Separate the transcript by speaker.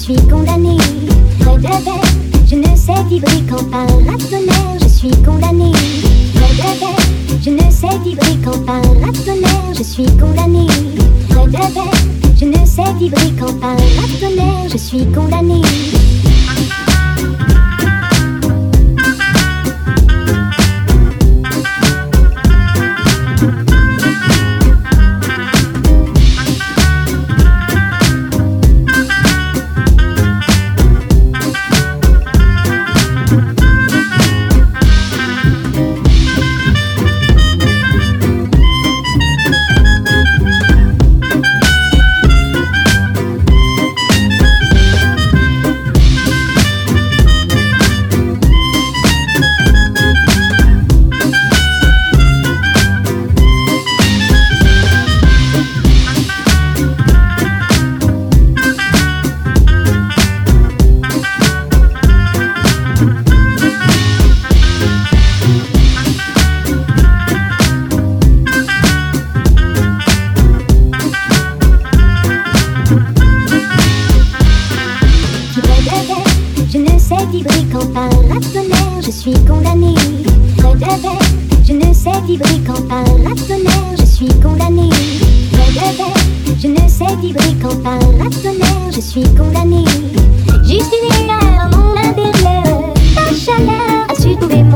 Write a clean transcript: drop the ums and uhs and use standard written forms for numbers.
Speaker 1: suis condamnée. Feu de verre, je ne sais vibrer qu'en paratonnerre, je suis condamnée. Feu de verre, je ne sais vibrer qu'en paratonnerre, je suis condamnée. Feu de verre, je ne sais vibrer qu'en paratonnerre, je suis condamnée. Je ne sais vibrer qu'en paratonnerre, je suis condamnée. Feu de verre, je ne sais vibrer qu'en paratonnerre, je suis condamnée. Feu de verre, je ne sais vibrer qu'en paratonnerre, je suis condamnée. Juste une erreur, mon intérieur, ta chaleur a su trouver